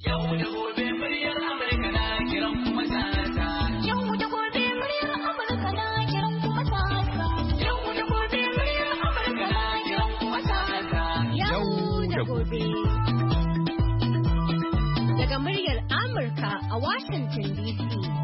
Daga muryar Amurka a Washington DC.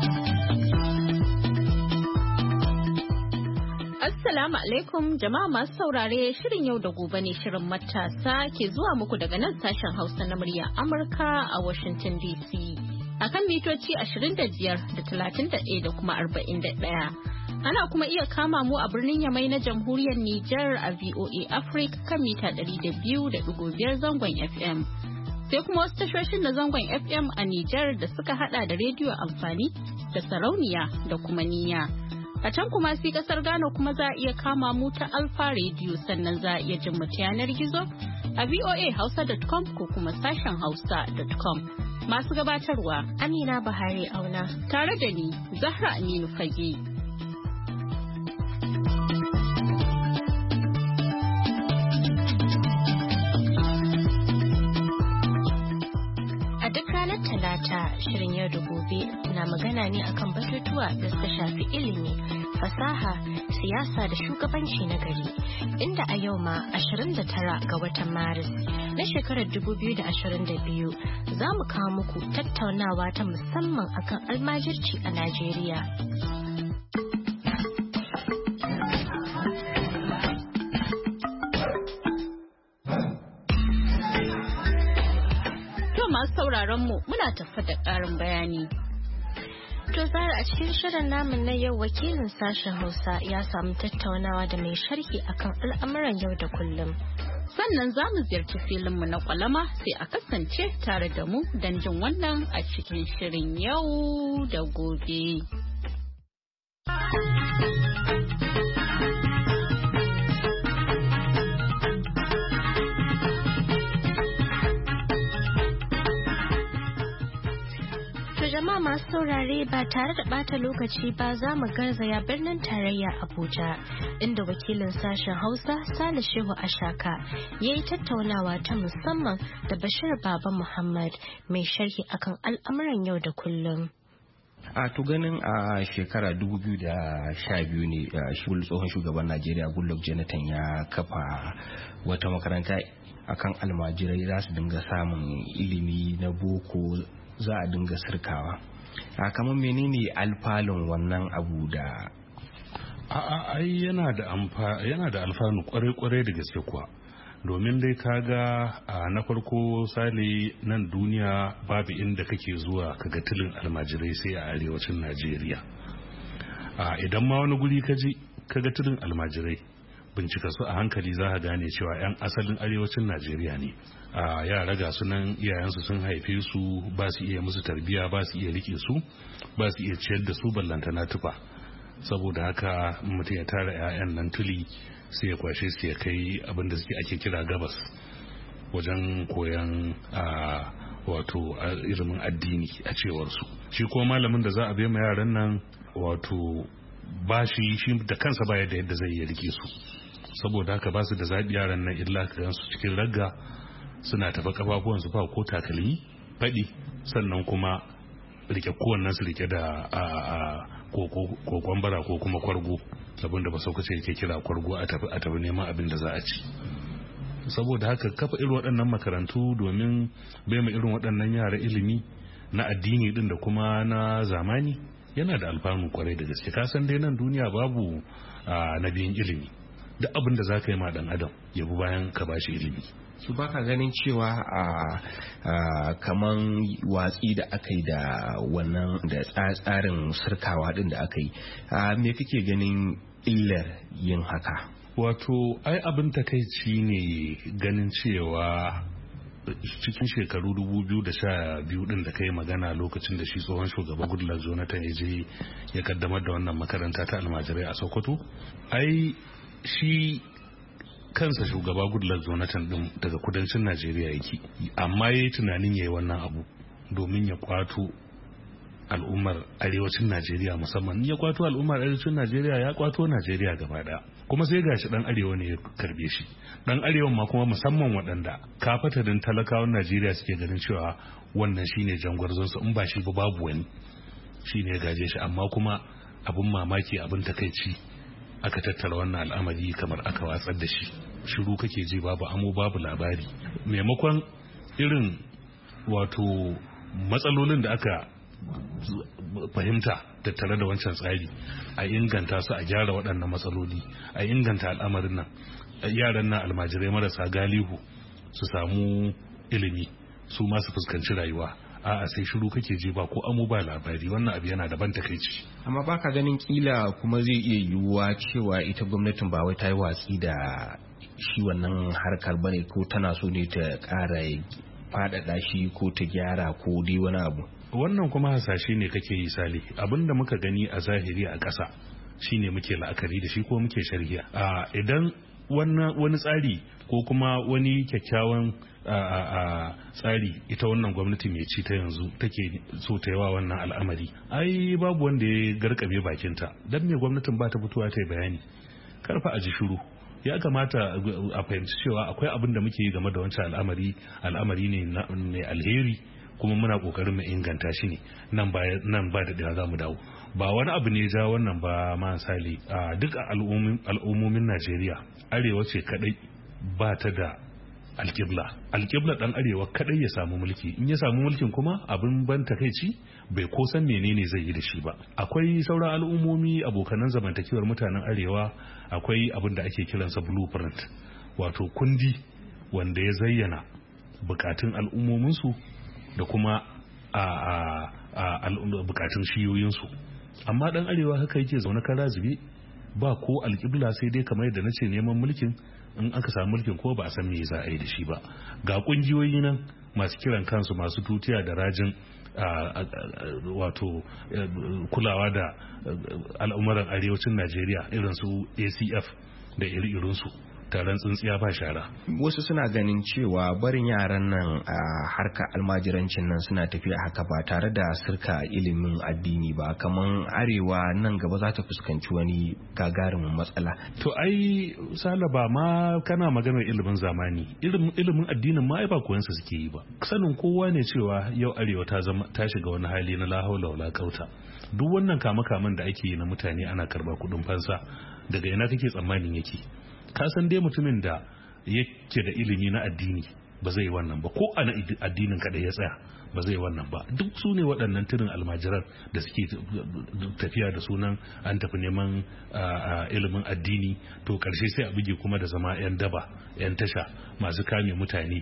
Assalamu alaikum jama'a masu saurare, shirin yau da gobe ne shirin matasa ke zuwa muku daga nan sashen Hausa na muryar Amurka a Washington DC. Akan mitoci 25 da 31 da kuma 41. Ana kuma iya kama mu a birnin Yamai na Jamhuriyar Nijar a VOA Africa kan mita 200.5 zangon FM. Sai kuma wasu tashoshin na zangon FM a Nijar da suka hada da rediyo amfani da sarauniya da kuma niyya. A can kuma sai kasar Ghana kuma za a iya kama mu ta Alfa Radio, sannan za a iya jin mu ta yanar gizo a voahausa.com ko kuma sashen hausa.com. Masu gabatarwa Amina Bahari Auna tare da ni Zahra Aminu Fage. Shirin yau da gobe na magana ne akan batutuwa da suka shafi ilimi, fasaha, siyasa da shugabanci na gari. Inda a yau ma 29 ga watan Maris na shekarar 2022 za mu kawo muku tattaunawa ta musamman akan almajirci a Najeriya. Mu muna tafa da ƙarin bayani. To Zara, a cikin shirin namun na yau wakilin sashen Hausa ya samu tattaunawa da mai sharhi akan al'amuran yau da kullum. Sannan za mu ziyarci filinmu na kwalama, sai a kasance tare da mu don jin wannan a cikin shirin yau da gobe. Jama'a masu saurare, ba tare da bata lokaci ba za mu garzaya birnin tarayya Abuja, inda wakilin sashen Hausa Sale Shehu Ashaka ya yi tattaunawa ta musamman da Bashir Baba Muhammad mai sharhi akan al'amuran yau da kullum. A to ganin a shekara 2012 ne tsohon shugaban Najeriya Goodluck Jonathan ya kafa wata makaranta akan almajirai za su dinga samun ilimi na boko, za a dinga sirkawa. A kamar menene alfalun wannan abu da ai yana da alfanu kwarai da gaske kuwa, domin dai kaga na farko Sale, nan duniya babu inda kake zuwa kaga tilin almajirai sai a arewacin Najeriya. Idan ma wani guri kaga tilin almajirai, bincika su a hankali za ka gane cewa 'yan asalin arewacin Najeriya ne. Yara ga sunan iyayensu sun haife su, ba su iya musu tarbiya, ba su iya rike su, ba su iya ciyar da su ballantana tufa. Saboda haka mutum ya tara 'ya'yan nan tuli sai ya kwashe su ya kai abin da ake kira gabas wajen koyan wato ilimin addini a cewar su. Shi ko malamin da za a bai ma yaran nan wato bashi shi da kansa ba yadda zai iya rike su. Saboda haka ba su da zaɓi yaran nan illa ka gansu cikin ragga suna tafa kafafuwansu ba ko takalmi faɗi, sannan kuma rike kowannen su rike da kokon bara ko kuma kwargo, abinda ba saukace yake kira kwargo, a tafi neman abin da za a ci. Saboda haka kafa irin waɗannan makarantu domin bai ma irin waɗannan yara ilimi na addini din da kuma na zamani yana da alfanu kwarai da gaske. Kasan dai nan duniya babu nabiyin ilimi, duk abin da za ka yi ma dan adam ya bi bayan ka bashi ilimi. Su baka ganin cewa kaman watsi da aka yi da wannan da tsarin sirkawa din da aka yi, me kake ganin illar yin haka? Wato ai abin takaici ne ganin cewa cikin shekaru 2012 din da kai magana, lokacin da shi tsohon shugaban Goodluck Jonathan ya je ya kaddamar da wannan makaranta ta almajirai a Sokoto. Ai shi kansa shugaba Goodluck Jonathan din daga kudancin Najeriya yake, amma yayi tunanin yayi wannan abu domin ya kwato al'ummar arewacin Najeriya, musamman ya kwato al'ummar arewacin Najeriya ya kwato Najeriya gaba daya. kuma sai gashi dan arewa ne ya karbe shi. Dan arewa ma kuma musamman waɗanda kafatarin talakawan Najeriya suke ganin cewa wannan shine jangwarzon su, in ba shi ba babu wani, shine ya gaje shi. Amma kuma abin mamaki, abin takaici, aka tattara wannan al'amari kamar aka watsar da shi. Shiru kake ji, babu amo babu labari. Maimakon irin wato matsalolin da aka fahimta tattare da wancan tsari a inganta su, a gyara waɗannan matsaloli, a inganta al'amarin nan, yaran nan almajirai marasa galihu su samu ilimi, su ma su fuskanci rayuwa. A'a, sai shiru kake ji, ba ko amo ba labari. Wannan abu yana daban takeici. Amma baka ganin kila kuma zai iya yiwuwa cewa ita gwamnatin ba wai ta yi watsi da shi wannan harkar bane, ko tana so ne ta ƙara faɗaɗa shi ko ta gyara ko dai wani abu? Wannan kuma hasashe ne kake yi, Sale. Abinda muka gani a zahiri a ƙasa shine muke la'akari da shi ko muke sharhiya. Idan wani tsari ko kuma wani kyakkyawan tsari ita wannan gwamnati mai ci ta yanzu take so ta yawa wannan al'amari, ai babu wanda ya garkame bakinta. Dan me gwamnatin ba ta fitowa ta yi bayani? Karfa a ji shiru. Ya kamata a fahimci cewa akwai abin da muke yi game da wancan al'amari ne mai alheri, kuma muna kokarin mu inganta shi ne. Nan ba da dawa za mu dawo. Ba wani abu ne ja wannan ba, ma Sale. Duk al'ummomin Najeriya, arewa ce kadai ba ta da alƙibla. Dan arewa kadai ya samu mulki. In ya samu mulkin kuma abin ban takeici, bai ko san menene zai yi da shi ba. Akwai sauran al'ummomi abokanan zamantakewar mutanen arewa, akwai abin da ake kiransa blueprint, wato kundi wanda ya zayyana bukatun al'ummominsu da kuma bukatun shiyoyinsu. Amma dan arewa haka yake zaune kara zube, ba ko alƙibla, sai dai kamar yadda nace neman mulkin. In aka samu mulkin ko ba a san me za a yi da shi ba. Ga kungiyoyi nan masu kiran kansu masu tutiya da rajin wato kulawa da al'umuran arewacin Najeriya, irin su ACF da irinsu, taron tsintsiya ba shara. Wasu suna ganin cewa barin yaran nan a harkar almajirancin nan suna tafiya haka ba tare da sirka ilimin addini ba, kamar arewa nan gaba za ta fuskanci wani gagarumin matsala. To ai Sala, ba ma kana maganar ilimin zamani, ilimin addinin ma ai ba koyansa suke yi ba. Sanin kowa ne cewa yau arewa ta shiga wani hali na la haula wala quwwata. Duk wannan kama-kaman da ake yi na mutane ana karba kudin fansa, daga ina kake tsammanin yake? Ka san dai mutumin da yake da ilimi na addini ba zai wannan ba, ko ana addinin kada ya tsaya ba zai wannan ba. Duk su ne waɗannan turin almajiran da suke tafiya da sunan an tafi neman ilimin addini, to karshe sai a buge kuma da zama 'yan daba, 'yan tasha, masu kame mutane,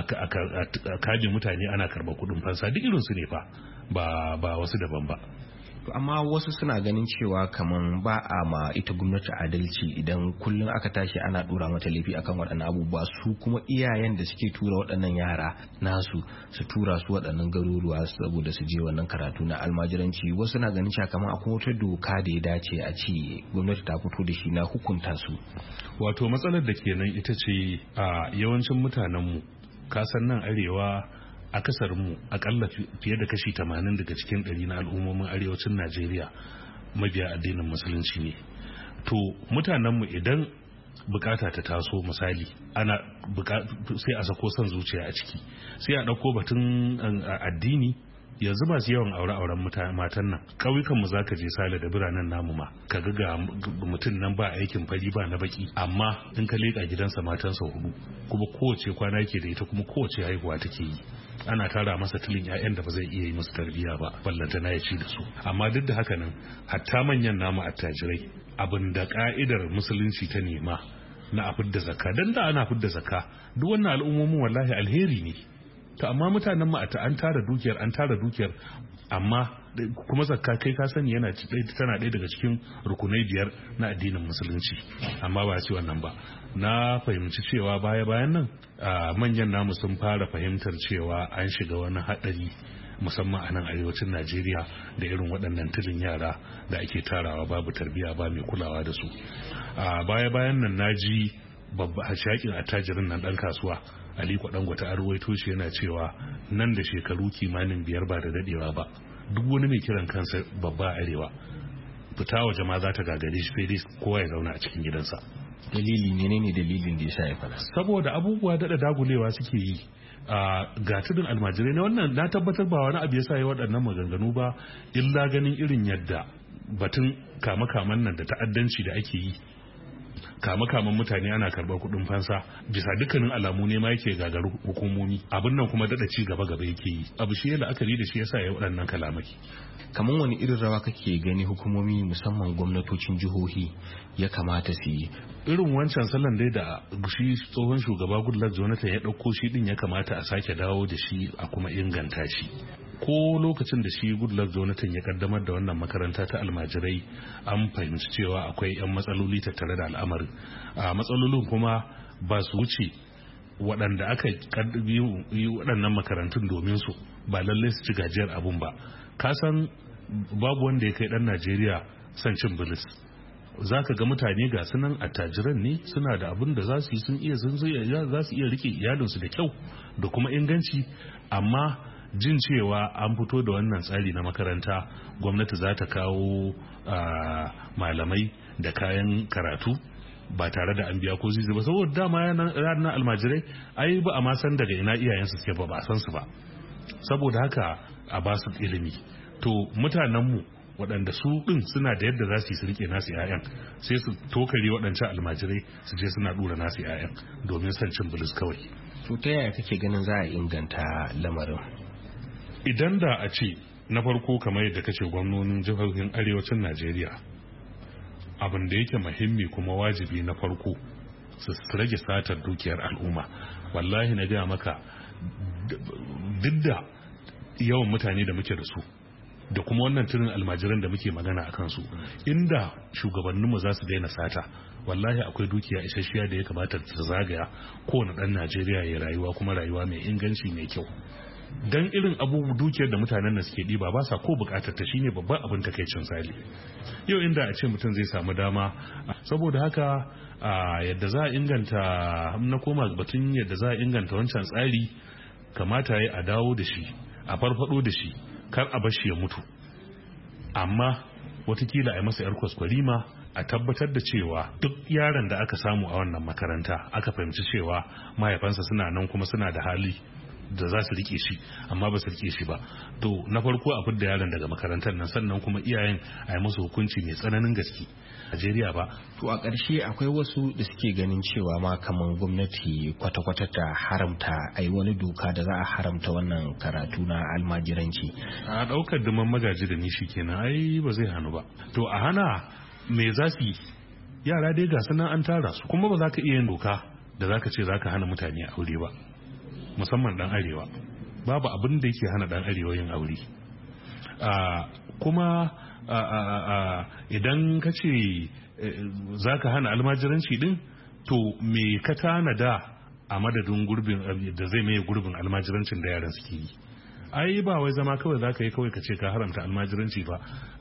kame mutane ana karɓar kuɗin fansa. Duk irinsu ne fa, ba wasu daban ba. Amma wasu suna ganin cewa kaman ba a ma ita gwamnati adalci idan kullum aka tashi ana dora mata laifi akan waɗannan abubuwa, su kuma iyayen da suke tura waɗannan yara nasu su tura su waɗannan garuruwa saboda su je wannan karatu na almajiranci. Wasu na ganin cewa kaman akwai wata doka da ya dace a ce gwamnati ta fito da shi na hukunta su. Wato matsalar da kenan ita ce a yawancin mutanenmu, kasan nan arewa akasarinmu akalla fiye da kashi 80 daga cikin 100 na al'ummomin arewacin Najeriya mabiya addinin musulunci ne. To mutanenmu idan bukata ta taso, misali sai a sako son zuciya a ciki, sai a dauko batun addini. Yanzu masu yawan aure-auren matan nan ƙauyukan mu zaka je Sale da biranen namu ma kaga ga mutum nan ba aikin fari ba na baki, amma in ka leka gidansa matansa 4, kuma kowace kwana yake da ita, kuma kowace haihuwa take yi. Ana tara masa tilin 'ya'yan da ba zai iya yi musu tarbiyya ba, ballanta na ya ci da su. Amma duk da haka nan, hatta manyan namu attajirai, abin da ka'idar musulunci ta nema na a fidda zakka, dan da ana fidda zakka, duk wannan al'ummomin wallahi alheri ne. To amma mutanen mu an tara dukiyar, amma kuma zakka kai ka sani tana ɗaya daga cikin rukunai 5 na addinin musulunci, amma ba ce wannan ba. Na fahimci cewa bayan nan manyan namu sun fara fahimtar cewa an shiga wani haɗari, musamman a nan arewacin Najeriya, da irin waɗannan tilin yara da ake tarawa babu tarbiyya, ba mai kulawa da su. Bayan nan naji babba hashakin attajirin nan dan kasuwa Aliko Dangote an ruwaito shi yana cewa nan da shekaru kimanin 5 ba da dadewa ba, duk wani mai kiran kansa babba arewa fita waje ma za ta gagare shi, sai dai kowa ya zauna a cikin gidansa. Dalili menene dalilin da yasa ya fara? Saboda abubuwa daɗa dagulewa suke yi. Ga tudun almajirai na wannan na tabbatar ba wani abu yasa ya waɗannan maganganu ba, illa ganin irin yadda batun kama-kaman nan da ta'addanci da ake yi, kama-kaman mutane ana karɓar kuɗin fansa bisa dukkanin alamu ne ma yake gagar hukumomi, abin nan kuma daɗa ci gaba yake yi. Abu shi ya la'akari da shi yasa ya waɗannan kalamai. Kamar wani irin rawa kake gani hukumomi musamman gwamnatocin jihohi ya kamata su yi? Irin wancan salon dai da shi tsohon shugaba Goodluck Jonathan ya ɗauko shi din ya kamata a sake dawo da shi a kuma inganta shi. Ko lokacin da shi Goodluck Jonathan ya kaddamar da wannan makaranta ta almajirai an fahimci cewa akwai 'yan matsaloli tattare da al'amarin. Matsalolin kuma ba su wuce waɗanda aka yi waɗannan makarantun domin su ba lallai su ci gajiyar abun ba. Kasan babu wanda ya kai ɗan Najeriya son cin bilis. Za ka ga mutane ga sunan attajiran ne, suna da abin da za su yi, za su iya rike iyalinsu da kyau da kuma inganci, amma jin cewa an fito da wannan tsari na makaranta, gwamnati za ta kawo malamai da kayan karatu ba tare da an biya ko zizi ba, saboda dama ranar almajirai ai ba a ma san daga ina iyayensu suke ba san su ba. Saboda haka a ba su ilimi. To mutanenmu waɗanda su ɗin suna da yadda za su yi su rike nasu 'ya'yan, sai su tokare waɗancan almajirai su je suna ɗura nasu 'ya'yan domin son cin bilis kawai. To ta yaya kake ganin za a inganta lamarin? Idan da a ce na farko kamar yadda kace gwamnonin jihohin arewacin Najeriya, abin da yake muhimmi kuma wajibi na farko su rage satar dukiyar al'umma. Wallahi na gaya maka, duk da yawan mutane da muke da su da kuma wannan tunin almajiran da muke magana a kansu, inda shugabanninmu za su daina sata, wallahi akwai dukiya isasshiya da ya kamata ta zagaya kowane ɗan Najeriya ya rayuwa, kuma rayuwa mai inganci mai kyau. Dan irin abubuwan dukiyar da mutanen nan suke ɗiba ba sa ko bukatar ta, shine babban abin takaicin sali. Yau inda a ce mutum zai samu dama, saboda haka yadda za a inganta, na koma batun yadda za a inganta wancan tsari, kamata ya a dawo da shi, a farfado da shi, kar a bashi ya mutu, amma watakila a yi masa 'yar kwaskwarima, a tabbatar da cewa duk yaron da aka samu a wannan makaranta aka fahimci cewa mahaifansa suna nan kuma suna da hali da za su rike shi amma ba su rike shi ba, to na farko a fidda yaron daga makarantar nan, sannan kuma iyayen a yi musu hukunci mai tsananin gaske. Najeriya ba. To a ƙarshe akwai wasu da suke ganin cewa ma kamar gwamnati kwata-kwata ta haramta a yi wani doka da za a haramta wannan karatu na almajiranci. A ɗaukar duman magaji da nishi kenan ai ba zai hannu ba. To a hana me za su yi? Yara dai ga sunan an tara su, kuma ba za ka iya yin doka da za ka ce za ka hana mutane aure ba, musamman ɗan arewa. Babu abin da yake hana ɗan arewa yin aure. Kuma idan ka ce za ka hana almajiranci din, to me ka tanada a madadin gurbin da zai maye gurbin almajirancin da yaran suke yi? Ai ba wai zama kawai za ka yi kawai ka ce ka haramta almajiranci ba.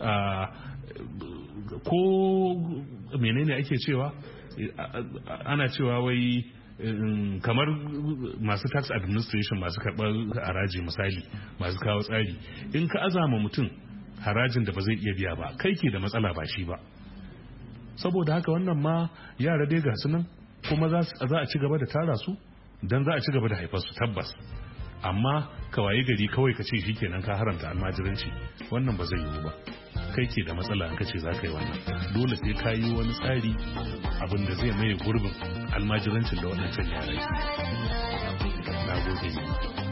Ko menene ake cewa, ana cewa wai kamar masu tax administration, masu karɓar haraji misali, masu kawo tsari, in ka azama mutum harajin da ba zai iya biya ba, kai ke da matsala ba shi ba. Saboda haka wannan ma yara dai ga su nan, kuma za a ci gaba da tara su, don za a ci gaba da haifar su tabbas, amma ka waye gari kawai ka ce shikenan ka haramta almajiranci, wannan ba zai yiwu ba. Kai ke da matsala in ka ce za ka yi wannan, dole sai ka yi wani tsari abin da zai maye gurbin almajirancin da waɗancan yarai. Na gode ne.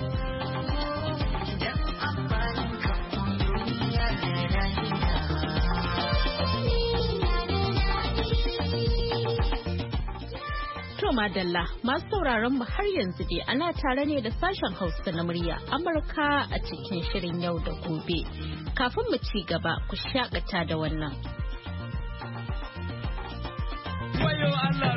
Madalla masu sauraron mu har yanzu dai ana tare ne da sashen Hausa na murya Amurka a cikin shirin yau da gobe. Kafin mu ci gaba ku shakata da wannan. Wayo Allah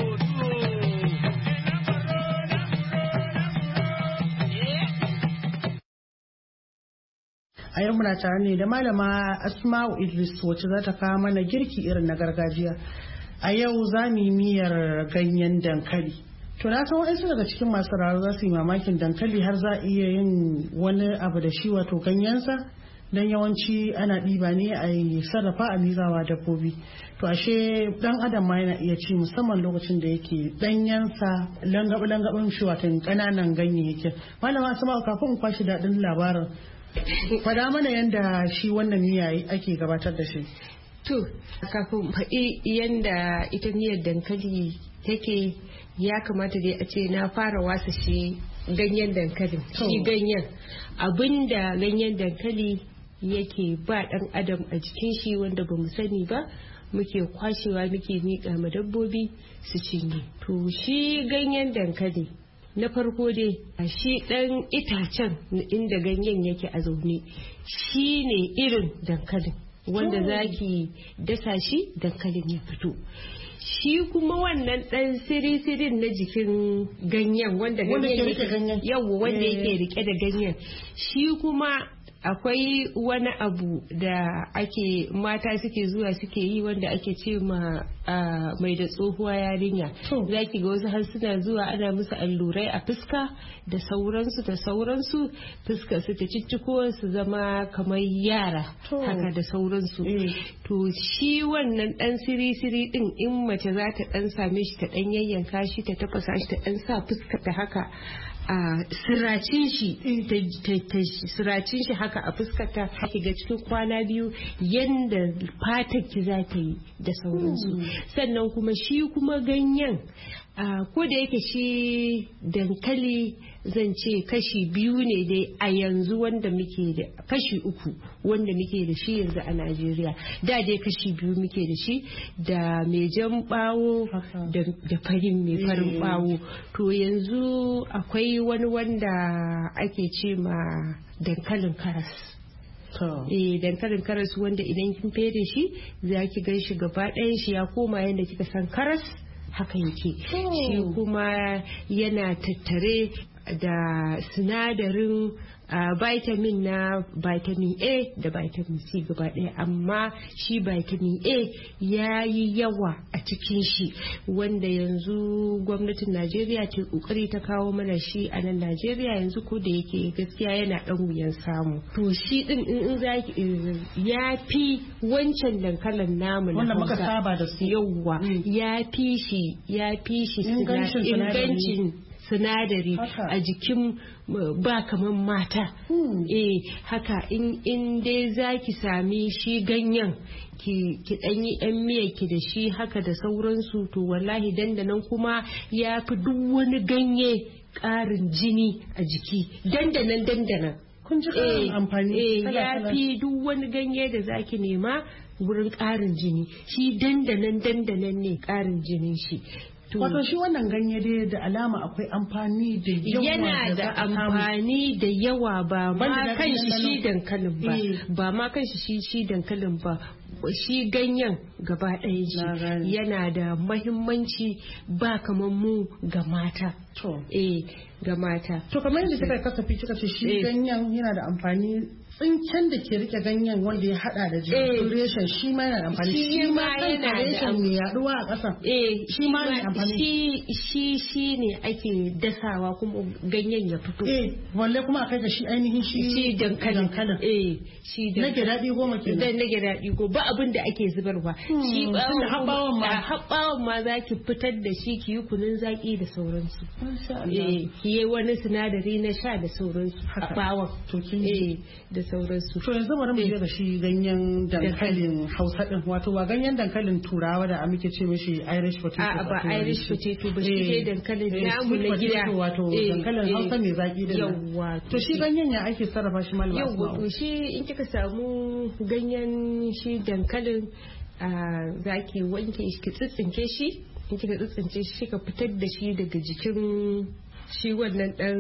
a yau muna tare ne da malama Asma'u Idris wacce za ta kawo mana girki irin na gargajiya. A yau za mu yi miyar ganyen dankali. To na san waɗansu daga cikin masu raro za su yi mamakin dankali har za a iya yin wani abu da shi, wato ganyensa don yawanci ana ɗiba ne a yi sarrafa a miƙawa dabbobi. To ashe dan adam ma yana iya ci musamman lokacin da yake ɗanyensa langaɓin shi watan ƙananan ganyayyaki. Malama Asma'u, kafin in kwashi daɗin labarin, faɗa mana yadda shi wannan miya ake gabatar da shi. To, kafin faɗi yadda ita miyar dankali take, ya kamata dai a ce na fara wasa shi ganyen dankalin. Shi ganyen, abinda ganyen dankali yake ba ɗan adam a jikin shi wanda ba mu sani ba, muke kwashewa muke miƙa ma dabbobi su cinye. To shi ganyen dankali, na farko dai shi ɗan itacen inda ganyen yake a zaune shi ne irin dankalin wanda zaki dasa shi dankalin ya fito. Shi kuma wannan ɗan siri-sirin na jikin ganyen wanda yake rike da ganyen, shi kuma akwai wani abu da mata suke zuwa suke yi wanda ake ce ma mai da tsohuwa yarinya. Za ki ga wasu har suna zuwa ana musu allurai a fuska da sauransu fuska su ta cicciko su zama kamar yara haka da sauransu. To shi wannan dan siri-siri din in mace za ta dan same shi ta dan yayyanka shi ta tafasa shi ta dan sa fuska ta haka a siracin shi haka a fuskata ki ga cikin kwana biyu yanda fatar ki za ta yi da sauransu. Sannan kuma shi kuma ganyen ko da yake shi dankali zan ce kashi biyu ne dai a yanzu wanda muke da kashi uku wanda muke da shi yanzu a Najeriya. Da dai kashi biyu muke da shi, da mai jan bawo da farin bawo. To yanzu akwai wani wanda ake ce ma dankalin karas. Dankalin karas wanda idan kin fere shi za ki gan shi gaba ɗayan shi ya koma yadda kika san karas haka yake. Shi kuma yana tattare da sinadarin vitamin na vitamin A da vitamin C gaba ɗaya, amma shi vitamin A ya yi yawa a cikin shi wanda yanzu gwamnatin Najeriya ta kokari ta kawo mana shi a nan Najeriya yanzu, ko da yake gaskiya yana ɗan wuyan samu. To shi din in ya fi wancan dankalin namu na wanda muka saba da su yawa, ya fi shi ingancin sinadari a jikin ba kaman mata. Haka in dai za ki sami shi ganyen ki ɗanyi yan miya ki da shi haka da sauransu, to wallahi dandanan kuma ya fi duk wani ganye ƙarin jini a jiki dandanan. Kun ji ƙarin amfani ya fi duk wani ganye da zaki nema wurin ƙarin jini, shi dandanan ne ƙarin jinin shi. Wato shi wannan ganye dai da alama akwai amfani da yawa. Yana da amfani da yawa ba ma kan shi dankalin ba ma kan shi dankalin ba, shi ganyen gaba ɗaya yana da mahimmanci ba kamar mu ga mata. Ga mata. To kamar yadda kika kasafi kika ce shi ganyen yana da amfani, tsinken da ke rike ganyen wanda ya hada da jikin reshen shi ma yana da amfani. Shi ma yana da reshen mai yaduwa a ƙasa. Shi ma yana amfani. Shi ne ake dasawa kuma ganyen ya fito. Walle kuma akai ga shi ainihin shi dankalin. Shi nake daɗi goma kenan. Dan nake daɗi goma ba abin da ake zubarwa. Shi habbawan ma zaki fitar da shi ki yi kunun zaki da sauransu. Ki yi wani sinadari na sha da sauransu. Habbawan. Da sauransu. To yanzu bari mu je ga shi ganyen dankalin Hausa din, wato ba ganyen dankalin Turawa da muke ce mishi Irish potato. Ba Irish potato ba, shi dai dankalin namu na gida. Wato dankalin Hausa mai zaki din. Yawwa. To shi ganyen ya ake sarrafa shi malama? Yawwa, to shi in kika samu ganyen shi dankalin zaki wanke shi, ki tsitsinke shi, in kika tsitsinke shi ka fitar da shi daga jikin shi wannan dan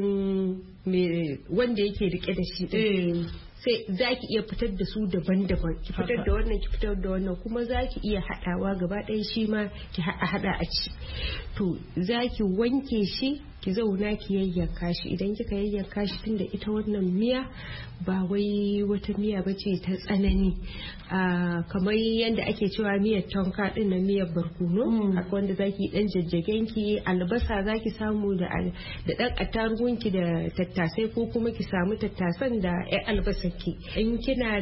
wanda yake rike da shi din. Sai za ki iya fitar da su daban-daban, ki fitar da wannan ki fitar da wannan, kuma za ki iya haɗawa gaba ɗaya shi ma ki haɗa a ci. To za ki wanke shi ki ki zauna ki yayyanka shi. Idan kika yayyanka shi, tunda ita wannan miya ba wai wata miya bace ta tsanani kamar yadda ake cewa miyar tonka din na miyar barkono haka, wanda zaki dan jajjagen ki, albasa zaki samu da dan attarugun ki da tattasai, ko kuma ki samu tattasan da albasar ki. In kina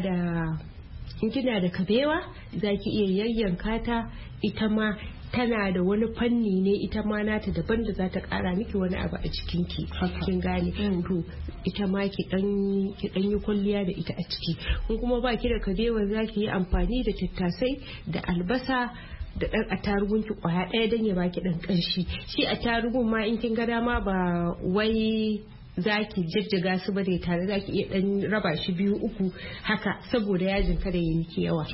da kabewa zaki iya yayyanka ta, ita ma tana da wani fanni ne ita ma nata daban da za ta kara miki wani abu a cikin ki, kin gane. To ita ma ki dan yi kwalliya da ita a ciki. In kuma ba ki da kabewa zaki yi amfani da tattasai da albasa da dan attarugun ki kwaya daya dan ya baki dan kanshi. Shi attarugun ma in kin ga dama ba wai zaki jajjaga su ba da tare, zaki iya dan raba shi 2-3 haka, saboda yajin kada ya miki yawa.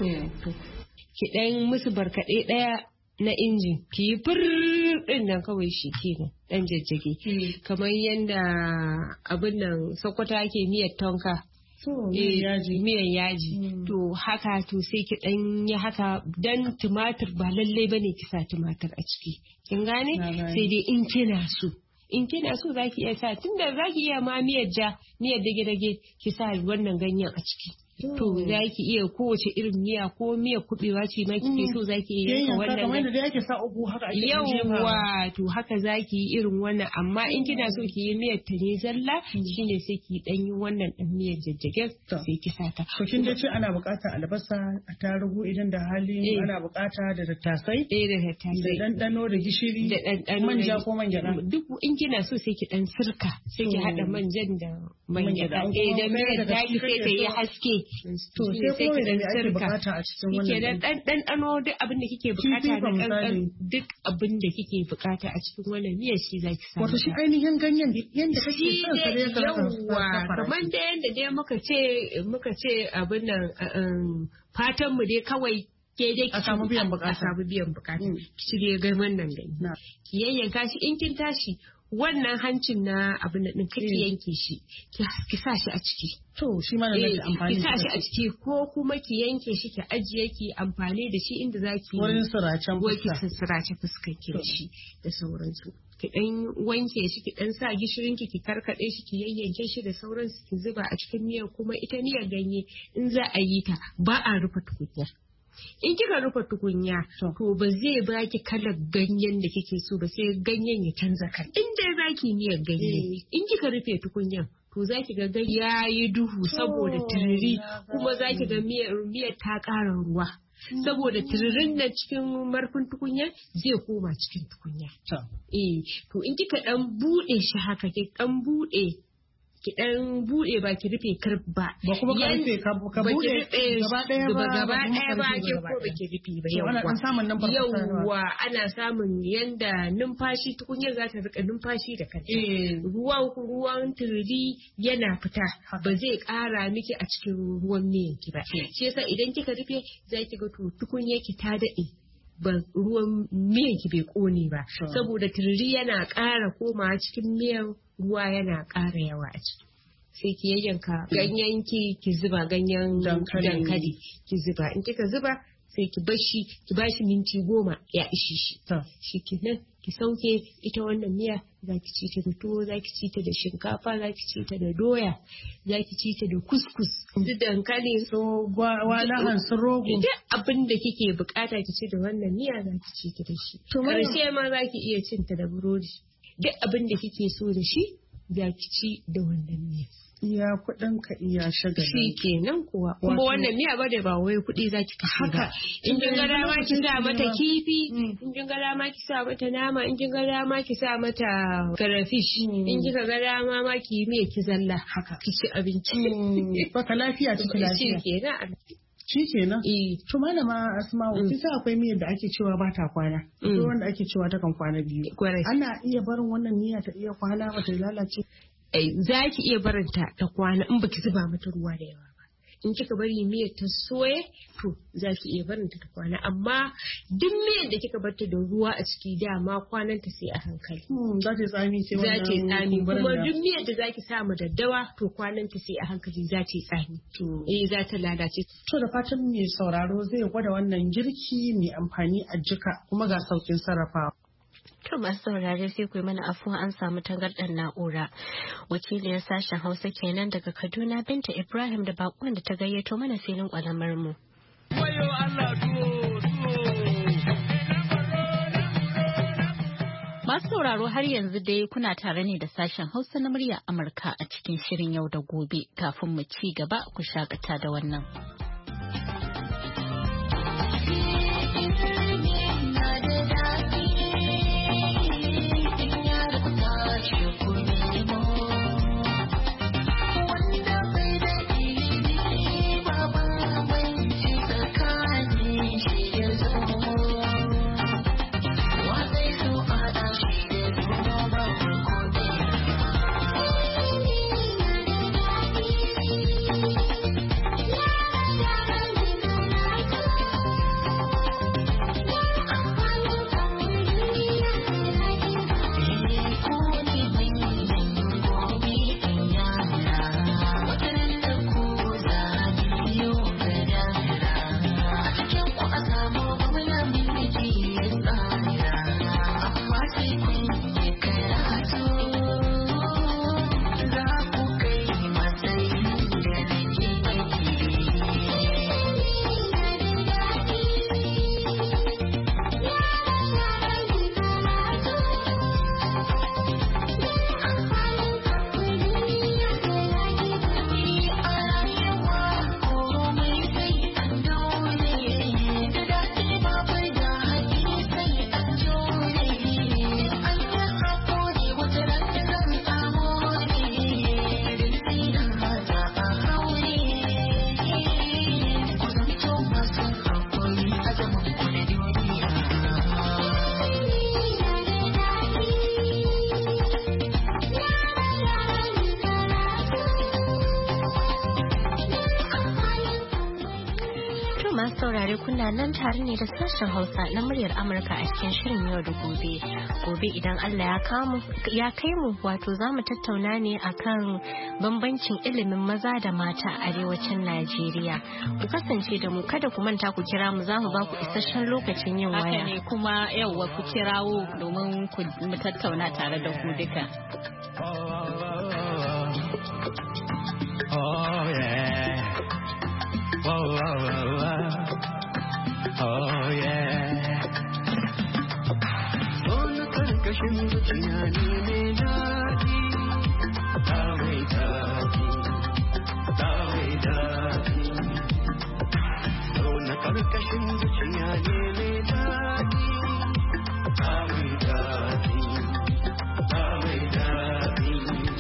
Ki dan musu barkade daya na injin, ki yi din nan kawai, shi kenan dan jajjage. Kamar yanda abin nan Sokoto ake miyar tonka, miyan yaji. To haka, to sai ki dan yi haka, dan tumatir ba lallai bane ki sa tumatir a ciki, kin gane. Sai dai in kina so zaki iya sa, tunda zaki iya ma miyar dage-dage ki sa wannan ganyen a ciki. To zaki iya kowace irin miya, ko miyar kubewa ce ma kike so zaki iya yanka wannan. Kamar yadda yake sa ugu haka ake yawa, to haka zaki yi irin wannan. Amma in kina so ki yi miyar ta ne zalla, shine sai ki dan yi wannan dan miyar jajjage sai ki sa ta. To kin ce ana buƙatar albasa, attarugu idan da hali, ana buƙata da tattasai, da dandano da gishiri, da dandano manja ko man gyada. Duk in kina so sai ki dan sirka, sai ki hada manjan da man gyada. Da miyar ta ki sai ta yi haske. To sai kuma da ake bukata a cikin wannan ɗanɗano, duk abin da kike bukata na ƙanƙan, duk abin da kike bukata a cikin wannan miyar shi zaki samu. Wato shi ainihin ganyen yanda kake son sa dai kamar da yanda dai muka ce abin nan fatan mu dai kawai ke dai ki samu biyan bukata. Ki cire gaman nan gani. Ki yayyanka shi, in kin tashi wannan hancin na abin nan kake yanke shi, ki sa shi a ciki. To shi ma da amfani. Ki sa shi a ciki, ko kuma ki yanke shi ki ajiye ki amfani da shi inda zaki wurin sirace fuskar ki da shi da sauransu. Ki dan wanke shi, ki dan sa gishirin ki karkade shi, ki yayyanke shi da sauransu, ki zuba a cikin miyar. Kuma ita miyar ganye in za a yi ta ba a rufe tukunya. In kika rufe tukunya, to ba zai baki kalar ganyen da kike so ba, sai ganyen ya canza kala. In dai zaki miyar ganye, in kika rufe tukunyan, to zaki ga ya yi duhu saboda tururi, kuma zaki ga miyar ta ƙara ruwa. Saboda tururin na cikin marfin tukunya zai koma cikin tukunya. To in kika dan bude shi haka, ki dan bude ba ki rufe karb ba. Ba kuma ka rufe ka bude gaba daya ba ki ko ba ki rufe ba. Yawwa ana samun yanda numfashi tukunyar za ta rika numfashi da kanta. Ruwan tururi yana fita, ba zai kara miki a cikin ruwan miyan ki ba. Shi yasa idan kika rufe za ki ga to tukunyar ki ta dade, ba ruwan miyan ki bai kone ba, saboda tururi yana ƙara komawa cikin miyan, ruwa yana ƙara yawa a ciki. Sai ki yayyanka ganyen ki zuba, ganyen dankali ki zuba. In kika zuba sai ki bashi minti 10 ya ishi shi. Shikenan ki sauke ita wannan miya. Zaki ci ta da tuwo, zaki ci ta da shinkafa, zaki ci ta da doya, zaki ci ta da kuskus, da dankali, walahan su rogo. Duk abin da kike bukata ki ci da wannan miya zaki ci ta da shi. Karshe ma zaki iya cin ta da burodi. Duk abin da kike so da shi zaki ci da wannan miya. Iya kuɗin ka iya shagali. Shi kenan kuwa. Kuma wannan miya ba da ba wai kuɗi zaki kashe ba. In kin ga dama ki sa mata kifi, in kin ga dama ki sa mata nama, in kin ga dama ki sa mata karafish, in kika ga dama ma ki yi miya ki zalla haka ki ci abinci. Baka lafiya cikin lafiya. Shi kenan. To malama Asma'u, kisa akwai miyar da ake cewa ba ta kwana. Akwai wanda ake cewa ta kan kwana 2. Ana iya barin wannan miya ta iya kwana ba ta lalace. Za ki iya barinta ta kwana in baki zuba mata ruwa da yawa ba. In kika bari miyar ta soye, to za ki iya barinta ta kwana. Amma duk miyar da kika barta da ruwa a ciki, dama kwananta sai a hankali. Za ta tsami ce wannan. Za ta tsami. Kuma duk miyar da zaki sa ma daddawa, to kwananta sai a hankali za ta tsami. Za ta lalace. To da fatan mai sauraro zai gwada wannan girki mai amfani a jika kuma ga saukin sarrafawa. To masu saurare sai ku yi mana afuwa an samu tangarɗar na'ura. Wakiliyar sashen Hausa kenan daga Kaduna Binta Ibrahim da bakon da ta gayyato mana filin kwalamar mu. Masu sauraro har yanzu dai kuna tare ne da sashen Hausa na murya Amurka a cikin shirin yau da gobe. Kafin mu ci gaba ku shakata da wannan. saurare kuna nan tare ne da sashen Hausa na muryar Amurka a cikin shirin yau da gobe. Gobe idan Allah ya kai mu wato za mu tattauna ne akan bambancin ilimin maza da mata a arewacin Najeriya. Ku kasance da mu kada ku manta ku kira mu za mu ba ku isasshen lokacin yin waya. Haka ne kuma yauwa ku kirawo domin mu tattauna tare da ku duka. Oh yeah. Oh, oh, oh, oh. Oh yeah. Wani karkashin zuciya ne mai daɗi, ta mai daɗi, ta mai daɗi. Wani karkashin zuciya ne mai daɗi, ta mai daɗi, ta mai daɗi.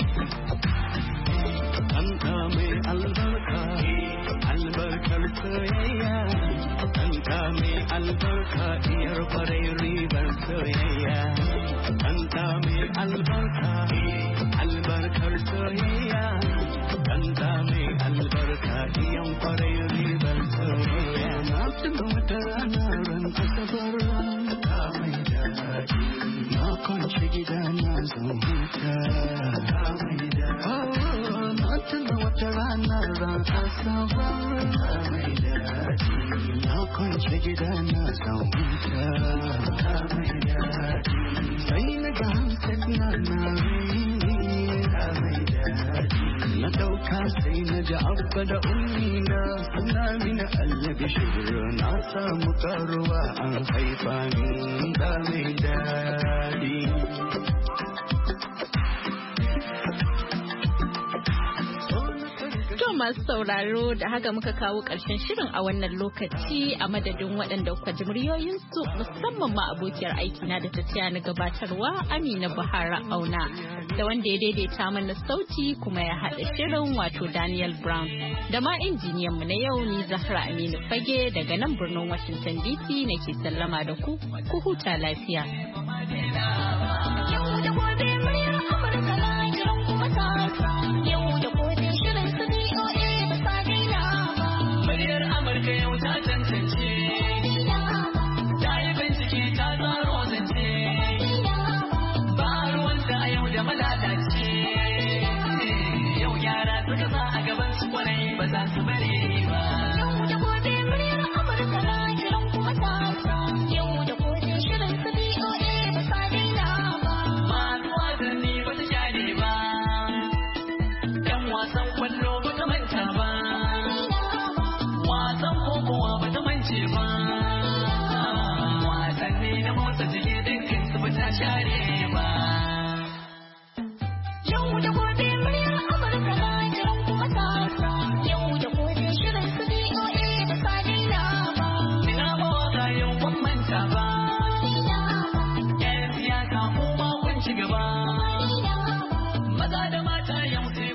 Anta mai albarka. Albarkar soyayya, ɗanka mai albarka iyar kwarai ribar soyayya. Ɗanka mai albarka, albarkar soyayya, ɗanka mai albarka iyan kwarai ribar soyayya. Na tuna wata rana ran asabar ta mai daɗi, na kwanci gida na zan huta ta mai daɗi. Na tuna wata rana ran asabar mai daɗi, na kwance gida na zan huta mai daɗi. Sai na ga hansar na mai daɗi, na ɗauka sai na ji abba da ummina suna mini allabi shiru na samu karuwa an haifa min da mai daɗi. Masu sauraro da haka muka kawo ƙarshen shirin a wannan lokaci a madadin waɗanda kuka ji muryoyinsu musamman ma abokiyar aikina da ta taya na gabatarwa Amina Buhari Auna da wanda ya daidaita mana sauti kuma ya haɗa shirin wato Daniel Brown da ma injiniyan mu na yau ni Zahra Aminu Fage daga nan birnin Washington DC nake sallama da ku huta lafiya. Ba za su bari ba. Yau da gobe muryar Amurka na kiran kuma ta yau da gobe shirin su BOA ba sa daina. wasan kwallo ba ta manta ba, wasan kokowa ba ta mance ba, wasanni na motsa jiki dukkan su ba ta share